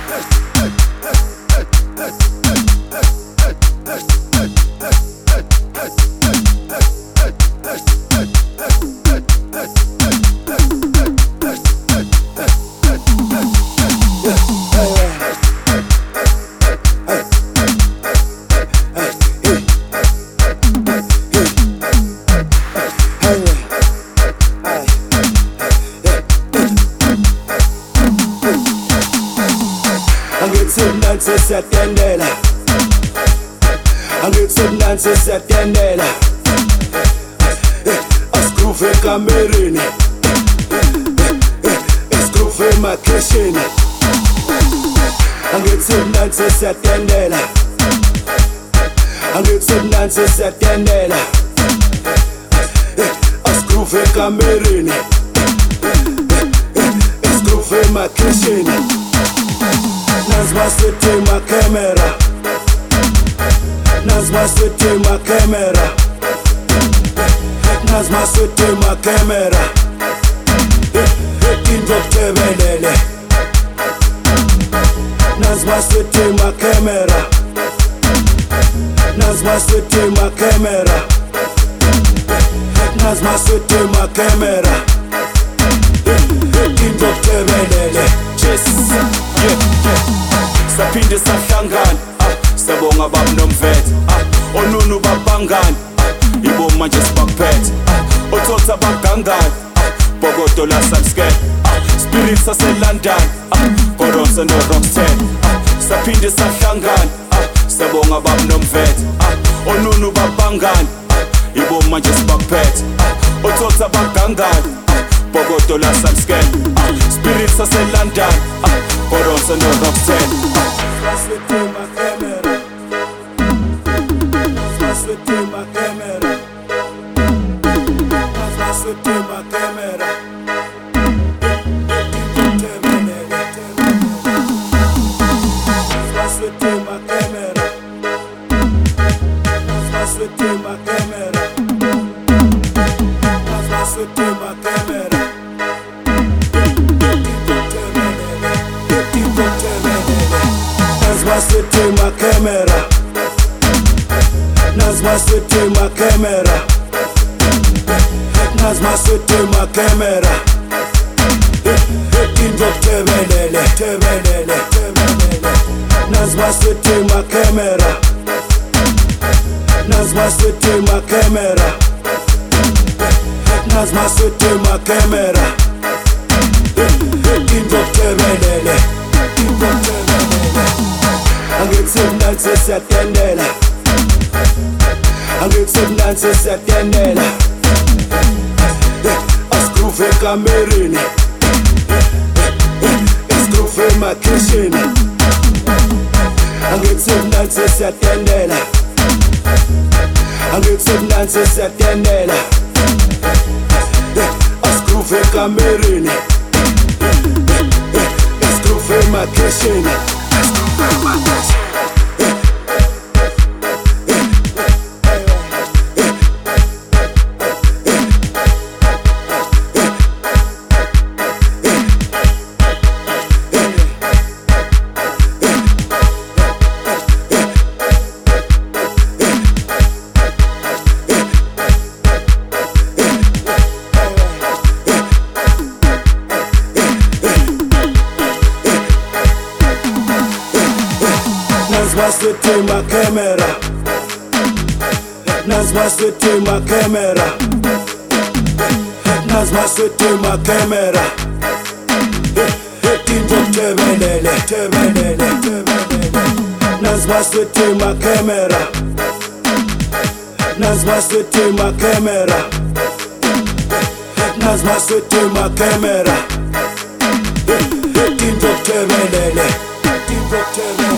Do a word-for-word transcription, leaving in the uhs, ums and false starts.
Angithi siyatendela, angithi mnansi siyatendela, asigroove ekamerini, asigroove emakheshini. Angithi mnansi siyatendela, angithi mnansi siyatendela, asigroove ekamerini, asigroove emakheshini. Nas my city, my camera. Nas my city, my camera. Nas my city, my camera. Tinto tevelele. Nas my city, my camera. Nas my city, my camera. Nas my city, my camera. Tinto tevelele. Just yeah, yeah. Saphinde sahlangana, ah, sabonga bab nomvethe, ah, onunu babangani, ah, ibo manje sibaphethe, ah, othotha bagangani, ah, bokodo la Samscape, ah, Spirit sase London, ah, Koronsa no Roxanne, ah, saphinde sahlangana, ah, sabonga bab nomvethe, ah, onunu babangani, ah, ibo manje sibaphethe, ah, othotha bagangani, ah, bokodo la Samscape, ah, Spirit sase London, ah, Koronsa no Roxanne, ah. That's with my camera. That's with my camera. That's with my camera. That's with my camera. That's with my camera. That's with my camera. Nas my city, my camera. Nas my city, my camera. Nas my city, my camera. Tinto tevelele, tevelele, tevelele. Nas my city, my camera. Nas my city, my camera. Nas my city, my camera. Tinto tevelele, tinto tevelele. Angithi mnansi siyatendela, angithi mnansi siyatendela, asigroove ekamerini, asigroove emakheshini. Angithi mnansi siyatendela, angithi mnansi siyatendela, asigroove ekamerini, asigroove emakheshini. Nas my city, my camera. Nas my city, my camera. Nas my city, my camera. Tinto tevelele, tevelele, tevelele. Nas my city, my camera. Nas my city, my camera. Nas my city, my camera. Tinto tevelele, tinto tevelele.